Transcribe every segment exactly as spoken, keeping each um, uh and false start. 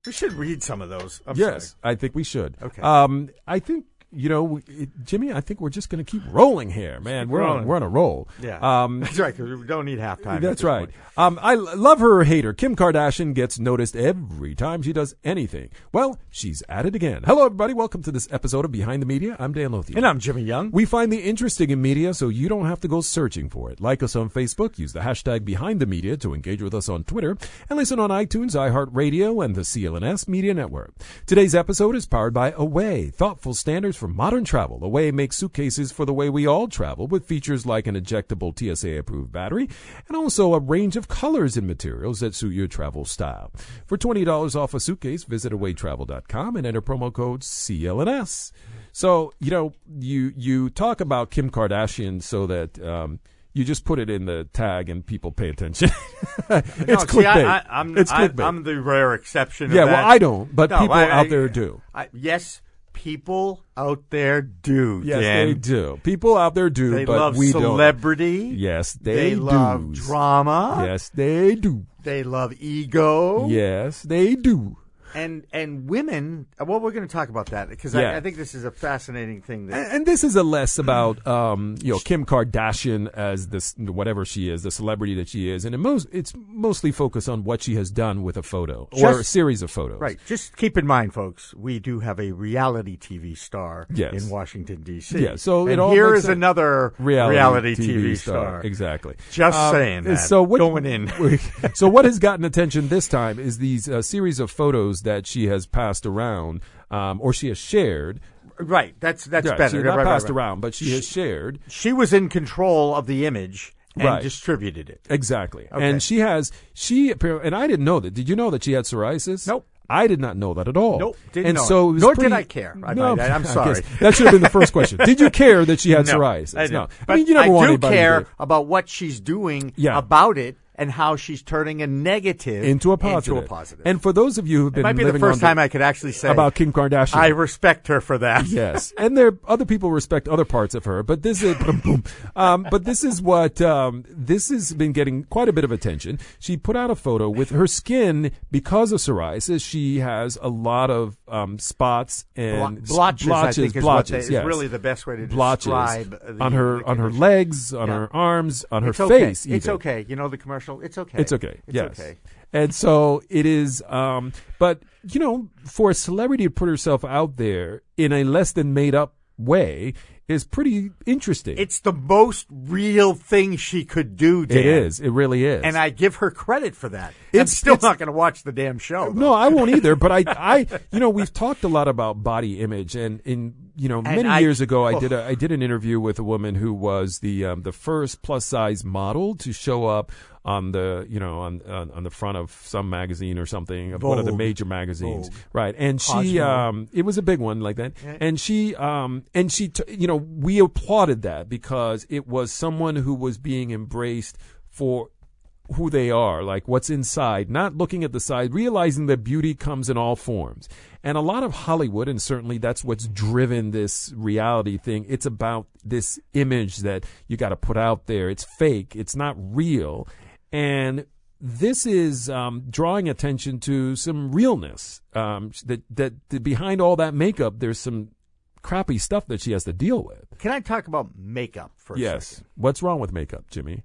We should read some of those. I'm yes, sorry. I think we should. Okay. Um, I think. You know, it, Jimmy, I think we're just going to keep rolling here, man. We're on, we're on a roll. Yeah, um, that's right, because we don't need halftime. That's right. Um, I l- love her or hate her. Kim Kardashian gets noticed every time she does anything. Well, she's at it again. Hello, everybody. Welcome to this episode of Behind the Media. I'm Dan Lothian. And I'm Jimmy Young. We find the interesting in media so you don't have to go searching for it. Like us on Facebook. Use the hashtag Behind the Media to engage with us on Twitter. And listen on iTunes, iHeartRadio, and the C L N S Media Network. Today's episode is powered by Away, thoughtful standards for modern travel. Away makes suitcases for the way we all travel with features like an ejectable T S A-approved battery and also a range of colors and materials that suit your travel style. For twenty dollars off a suitcase, visit away travel dot com and enter promo code C L N S. So, you know, you you talk about Kim Kardashian so that um, you just put it in the tag and people pay attention. it's no, clickbait. See, I, I, I'm, it's I, clickbait. I'm the rare exception yeah, of that. well, I don't, but no, people I, out I, there do. I, yes, people out there do. Yes, Dan. they do. People out there do, They but love we don't. celebrity. Yes, they, They do. love drama. Yes, they do. They love ego. Yes, they do. And and women, well, we're going to talk about that because Yeah. I, I think this is a fascinating thing. That, And, and this is a less about um, you know Kim Kardashian as this whatever she is, the celebrity that she is, and it most it's mostly focused on what she has done with a photo or Just- a series of photos. right. Just keep in mind, folks, we do have a reality T V star Yes. in Washington, D C Yeah, so it and all here makes is sense. another Reality, reality, T V, T V star. star. Exactly. Just Um, saying that. So what, Going in. so what has gotten attention this time is these uh, series of photos that she has passed around, um, or she has shared. Right. That's that's Yeah, better. She's Right, not right, passed right. around, but she has shared. She was in control of the image and Right. distributed it. Exactly. Okay. And she has, she, appar- and I didn't know that. Did you know that she had psoriasis? Nope. I did not know that at all. Nope, didn't and know so it. it was Nor pretty, did I care. I No, might add. I'm I sorry. guess that should have been the first question. Did you care that she had No, psoriasis? I didn't. No. But I mean, you never I want do anybody care to, about what she's doing Yeah. about it and how she's turning a negative into a positive. Into a positive. And for those of you who've been it might be the living first on time I could actually say about Kim Kardashian. I respect her for that. Yes, and there other people respect other parts of her, but this is boom, um, but this is what um, this has been getting quite a bit of attention. She put out a photo with her skin because of psoriasis. She has a lot of um, spots and Blo- blotches, blotches, I think, is, blotches, what they, is yes. really the best way to blotches describe the, on her the on her condition. legs, on Yeah. her arms, on her It's okay. face. It's even. okay. You know the commercial? It's okay. It's okay. It's yes. okay. And so it is, um, but, you know, for a celebrity to put herself out there in a less than made up way is pretty interesting. It's the most real thing she could do, Dan. It is. It really is. And I give her credit for that. I'm It's- still it's- not going to watch the damn show. though. No, I won't either. But I, I, you know, we've talked a lot about body image, and in you know, many I- years ago, I oh. did a, I did an interview with a woman who was the um, the first plus size model to show up on the you know on on, on the front of some magazine or something, of one of the Vogue. major magazines, Vogue. right? And she, Cosmo. um, it was a big one like that, Yeah. and she, um, and she, t- you know, we applauded that because it was someone who was being embraced for who they are, like what's inside, not looking at the side, realizing that beauty comes in all forms. And a lot of Hollywood, and certainly that's what's driven this reality thing, it's about this image that you got to put out there. It's fake. It's not real. And this is um, drawing attention to some realness, um, that, that, that behind all that makeup, there's some crappy stuff that she has to deal with. Can I talk about makeup for a Yes. second? What's wrong with makeup, Jimmy?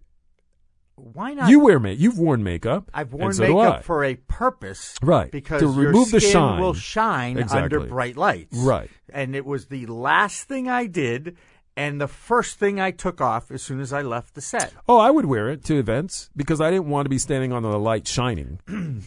Why not? You wear make. You've worn makeup. I've and worn so do I. makeup for a purpose. Right. Because To your remove the skin shine. will shine Exactly. under bright lights. Right. And it was the last thing I did and the first thing I took off as soon as I left the set. Oh, I would wear it to events because I didn't want to be standing on the light shining.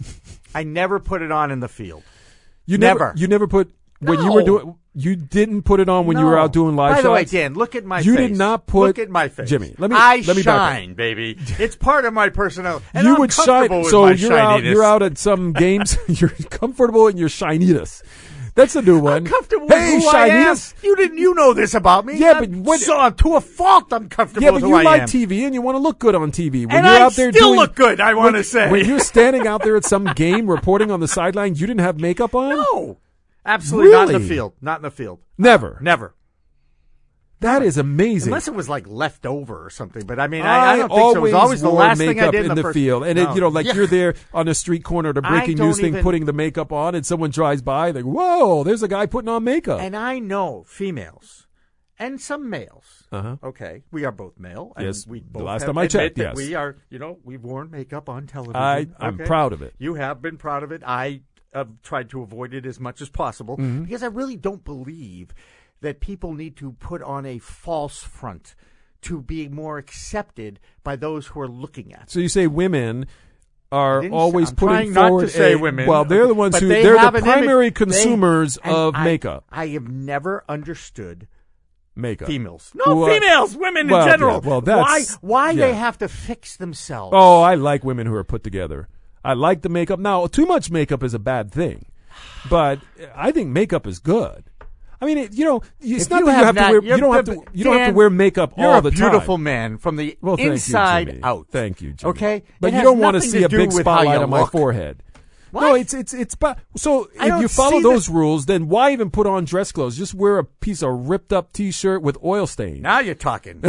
I never put it on in the field. You Never. never. You never put when you No. were doing. You didn't put it on when you were No. out doing live By the way, shots? Dan, look at my You face. did not put- Look at my face. Jimmy, let me- I let me back up. shine, baby. It's part of my personality. And you I'm would comfortable shine. with So my you're out. shininess. You're out at some games. You're comfortable in your shininess. That's a new one. I'm comfortable Hey, with who I am. shininess. You didn't. You know this about me. Yeah, I'm but what- so to a fault, I'm comfortable Yeah, with but who you I like am. T V and you want to look good on T V. When And you're I out there still doing, look good, I want when- to say. When you're standing out there at some game reporting on the sideline, you didn't have makeup on? No, absolutely not in the Really? field. Not in the field. Never. Never. That is amazing. Unless it was like left over or something. But I mean, I, I don't think so. It was always always the wore last thing I makeup did in in the, first, field. And, no. it, you know, like Yeah. you're there on a street corner at a breaking don't news thing even- putting the makeup on, and someone drives by, like, whoa, there's a guy putting on makeup. And I know females and some males. Uh-huh. Okay, we are both male. And Yes, we the both last have time I checked, admit that yes. we are. You know, we've worn makeup on television. I, I'm okay? proud of it. You have been proud of it. I have tried to avoid it as much as possible Mm-hmm. because I really don't believe that people need to put on a false front to be more accepted by those who are looking at. So you say women are Didn't always say- I'm putting trying not to forward say a- women. Well, they're the ones But who they they're have the an image- primary they- consumers and of I- makeup. I have never understood Makeup. females. No, Who are- females, women Well, in general. yeah, well, that's- why why yeah. they have to fix themselves. Oh, I like women who are put together. I like the makeup. Now, too much makeup is a bad thing, but I think makeup is good. I mean, it, you know, it's If not you that you have have to not- wear. you're- You don't have to. You don't have Dan, to wear makeup You're all a the time. beautiful man from the Well, thank you, inside Jimmy. out. Thank you, Jimmy. Okay, But It you has don't want to nothing see a do big with how spotlight you on my look. forehead. What? No, it's it's it's. But so I if don't you follow see those the- rules, then why even put on dress clothes? Just wear a piece of ripped up T-shirt with oil stains. Now you're talking.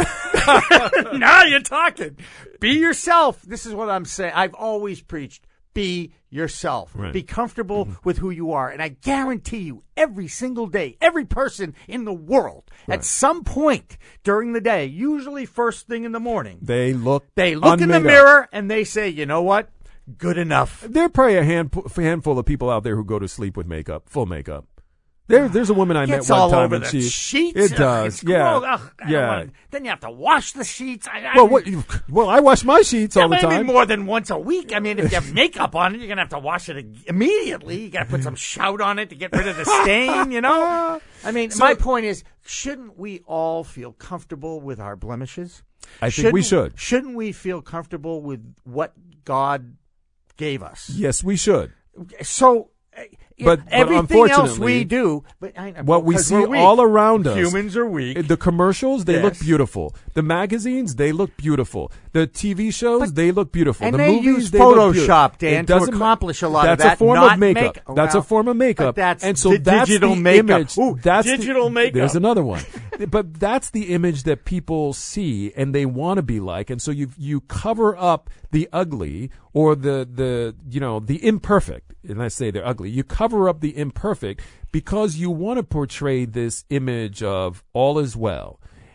Now you're talking. Be yourself. This is what I'm saying. I've always preached. Be yourself. Right. Be comfortable with who you are. And I guarantee you, every single day, every person in the world, at some point during the day, usually first thing in the morning, They look. they look in the unmade up. mirror and they say, you know what? Good enough. There are probably a hand, handful of people out there who go to sleep with makeup, full makeup. There, there's a woman I met Gets one all time, over and the she sheets. It Ugh, does, it's yeah, gross. Ugh, I don't yeah. wanna- then you have to wash the sheets. I, I, Well, what? Well, I wash my sheets all the maybe time. more than once a week. I mean, if you have makeup on it, you're gonna have to wash it ag- immediately. You got to put some shout on it to get rid of the stain. You know. I mean, So- my point is, shouldn't we all feel comfortable with our blemishes? I think we Shouldn't- should. Shouldn't we feel comfortable with what God gave us? Yes, we should. So, uh, But- but everything else unfortunately, we do, but I, What we because see we're weak. all around us. Humans are weak. The commercials, they look Yes. beautiful. The magazines, they look beautiful. The T V shows, But- they look beautiful. and the they movies, use they look beautiful. Photoshop, Dan, It to doesn't ma- accomplish a lot of that's that, a form not of makeup. make- that's well, a form of makeup. but that's and so the that's digital the makeup. image. Ooh, that's the- digital makeup. There's another one. But that's the image that people see and they want to be like. And so you you cover up the ugly or the the you know the imperfect. And I say they're ugly. You cover up the imperfect because you want to portray this image of all is well.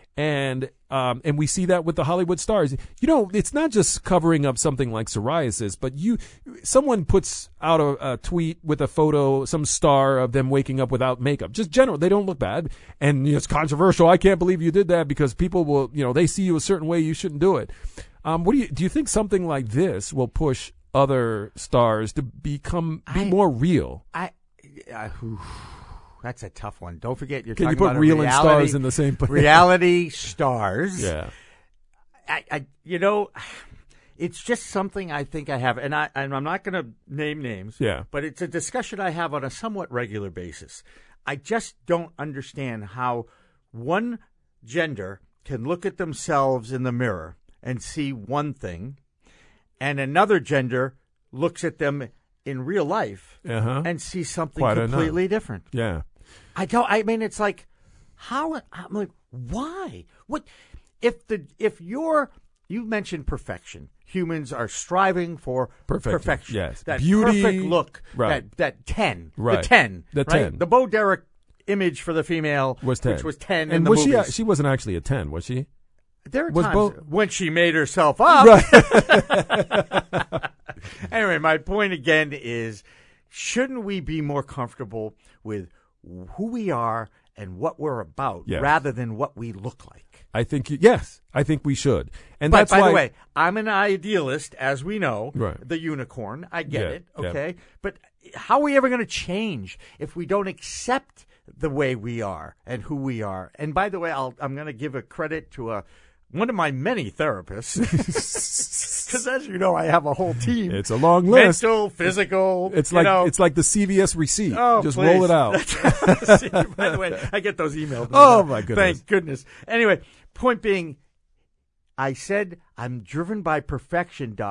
And um, and we see that with the Hollywood stars. You know, it's not just covering up something like psoriasis, but you, someone puts out a, a tweet with a photo, some star of them waking up without makeup. Just general, they don't look bad, and you know, it's controversial. I can't believe you did that because people will, you know, they see you a certain way. You shouldn't do it. Um, what do you do? You think something like this will push other stars to become be I- more real? I, uh, whew, that's a tough one. Don't forget, you're Can you talking put about a real and reality, stars in the same place? reality stars. Yeah. I, I, you know, it's just something I think I have, and I, and I'm not going to name names. Yeah. But it's a discussion I have on a somewhat regular basis. I just don't understand how one gender can look at themselves in the mirror and see one thing, and another gender looks at them in real life Uh-huh. and sees something Quite enough. completely different. Yeah. I don't. I mean, it's like, how? I'm like, why? What? If the if you're you mentioned perfection. Humans are striving for Perfection, perfection. yes. That Beauty, perfect look. right. That that ten. Right. The ten. The right? ten. The Bo Derek image for the female Was ten. which was ten And in the was she? movies. She wasn't actually a ten, was she? There are was times Bo- when she made herself up. Right. Anyway, my point again is, shouldn't we be more comfortable with who we are and what we're about Yes. rather than what we look like? I think you, yes, I think we should. And But that's by why, the way, I'm an idealist, as we know, Right. the unicorn. I get Yeah, it, yeah. okay? But how are we ever going to change if we don't accept the way we are and who we are? And by the way, I'll, I'm going to give a credit to a one of my many therapists, because as you know, I have a whole team. it's a long list. Mental, physical. It's you like know. it's like the C V S receipt. Oh, Just please. roll it out. See, by the way, I get those emails. Oh, my goodness. Thank goodness. Anyway, point being, I said I'm driven by perfection, Doc.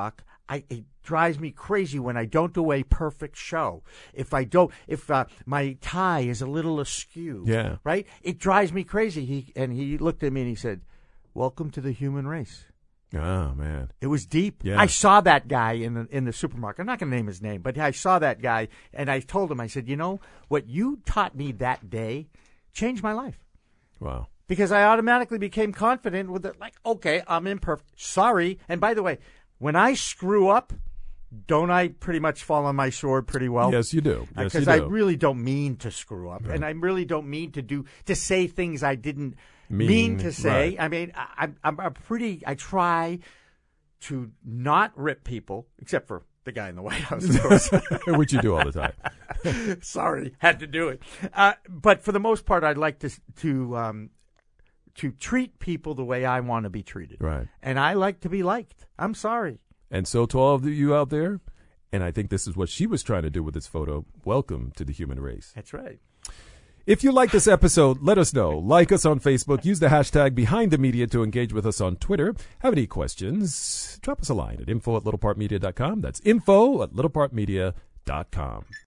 I, it drives me crazy when I don't do a perfect show. If I don't, if uh, my tie is a little askew, Yeah. right? It drives me crazy. He and he looked at me and he said, "Welcome to the human race." Oh, man. It was deep. Yeah. I saw that guy in the in the supermarket. I'm not going to name his name, but I saw that guy, and I told him, I said, "You know what you taught me that day changed my life." Wow. Because I automatically became confident with it. Like, okay, I'm imperfect. Sorry. And by the way, when I screw up, don't I pretty much fall on my sword pretty well? Yes, you do. Yes, you Because do. I really don't mean to screw up, Right. and I really don't mean to do to say things I didn't Mean, mean, to say. right. I mean, I, I'm, I'm pretty. I try to not rip people, except for the guy in the White House, of course. Which you do all the time. Sorry, had to do it. Uh, but for the most part, I'd like to to um, to treat people the way I want to be treated. Right. And I like to be liked. I'm sorry. And so to all of you out there, and I think this is what she was trying to do with this photo, welcome to the human race. That's right. If you like this episode, let us know. Like us on Facebook. Use the hashtag Behind the Media to engage with us on Twitter. Have any questions? Drop us a line at info at littlepart media dot com. That's info at littlepart media dot com.